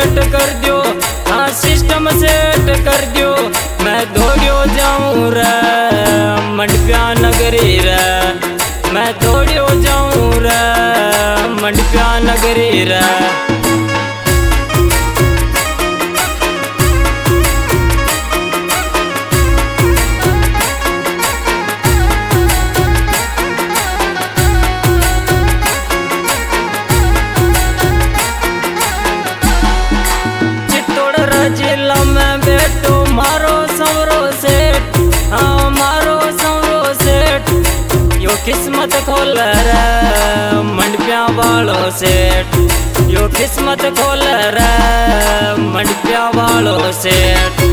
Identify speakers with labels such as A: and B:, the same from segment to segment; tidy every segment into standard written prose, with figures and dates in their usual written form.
A: Set कर दियो, हाँ सिस्टम सेट कर दियो। मैं दौड़ियो जाऊं रे मंडपिया नगरी रे, मैं दौड़ियो जाऊं रे मंडपिया नगरी रे। जिला में बैठो मारो संवरो सेठ, हाँ मारो संवरो सेठ। यो किस्मत खोल रे मंडपिया वालो सेठ, यो किस्मत खोल रे मंडपिया वालो सेठ।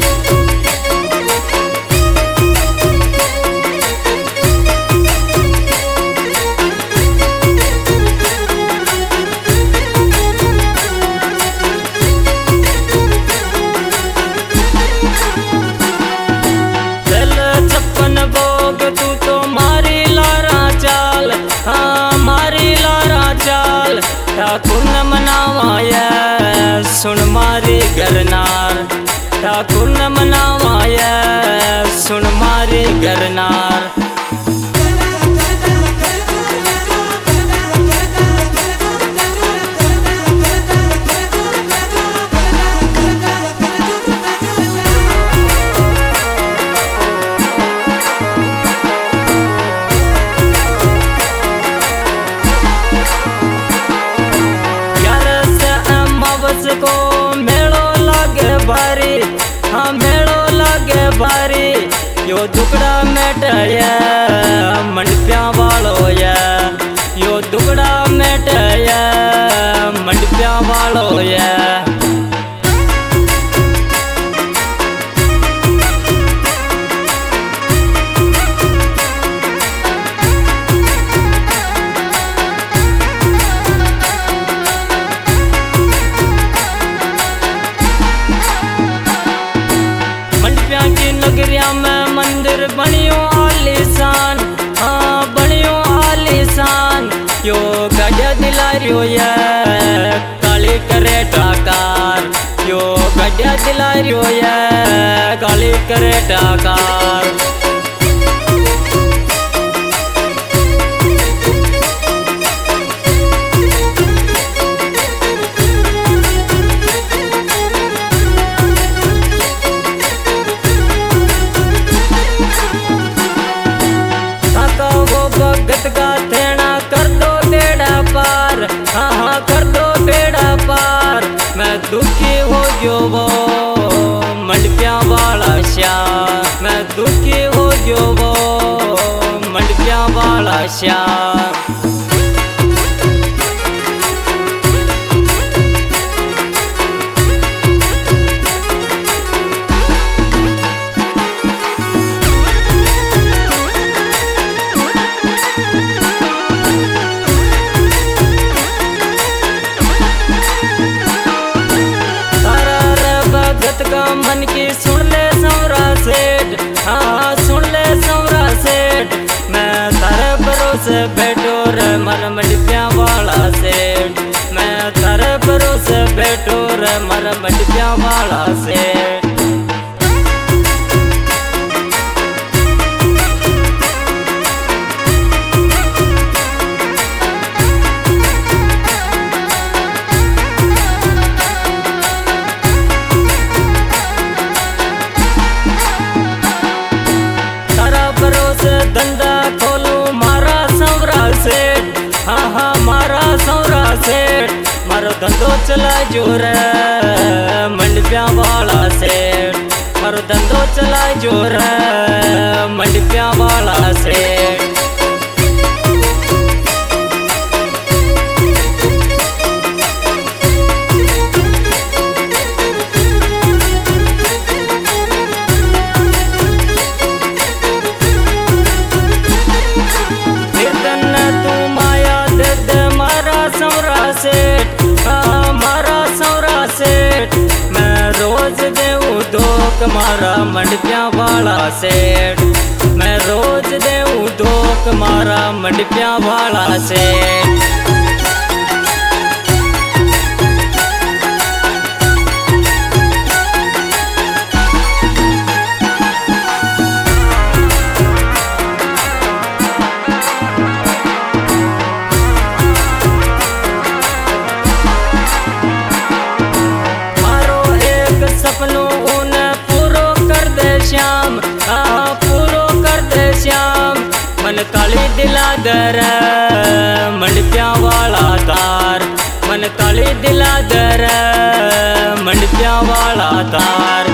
A: ठाकुर न मनावाया सुन मारी गरनार, ठाकुर न मनावाया सुन मारी गरनार। को मेड़ो लागे भारी, हाँ मेड़ो लागे भारी। यो दुकड़ा मेटाया मंडपिया वालो या, यो दुकड़ा मेटाया मंडपिया वालो या। नगरिया में मंदिर बनियो आलीशान, हाँ बनियो आलीशान। यो गड्ढा दिलारियो या काली करे टाकार, यो गड्ढा दिलारियो या काली करे टाकार। भगत का थेना कर दो बेड़ा पार, हाँ हाँ कर दो बेड़ा पार। मैं दुखी हो जो वो मंडपिया वाला श्याम, मैं दुखी हो जो वो मंडपिया वाला श्याम। मन की सुन ले संवरा सेठ, हाँ सुन ले संवरा सेठ। मैं तारे भरोसे बैठो रे मर मंडपिया वाला सेठ, मैं तारे भरोसे बैठो रे मर मंडपिया वाला सेठ। धंधा खोलू मारा संवरा सेठ, हाँ हाँ मारा संवरा सेठ। मारो धंधो चला जो रे मंडपिया वाला सेठ, मारो धंधो चला जो रे मंडपिया वाला सेठ। सेठ मारा संवरा सेठ, मैं रोज देऊं धोक मारा मंडपिया वाला सेठ, मैं रोज देऊं धोक मारा मंडपिया वाला सेठ। दर मंडपिया वाला तार मन काली दिला दर मंडपिया वाला तार।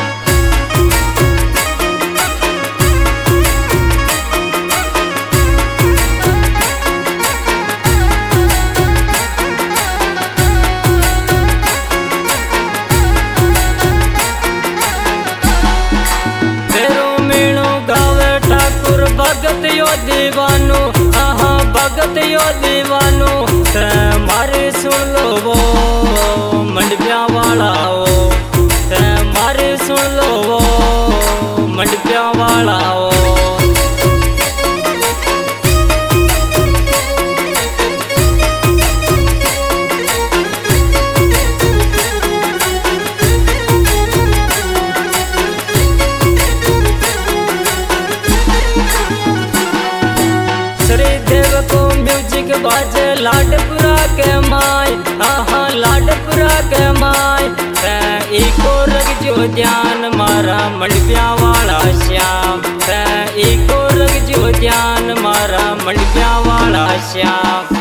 A: भगत यो दीवानो हाँ भगत यो दीवानो मारे सुन लो वो मंडपिया वाला ओ मारे सुन लो वो मंडपिया वाला ओ। श्रीदेव को म्यूजिक बाजे लाडपुरा के माय हाँ लाडपुरा के माय इको रख जो ध्यान मारा मंडपिया वाला श्याम इको रख जो ध्यान मारा मंडपिया वाला श्याम।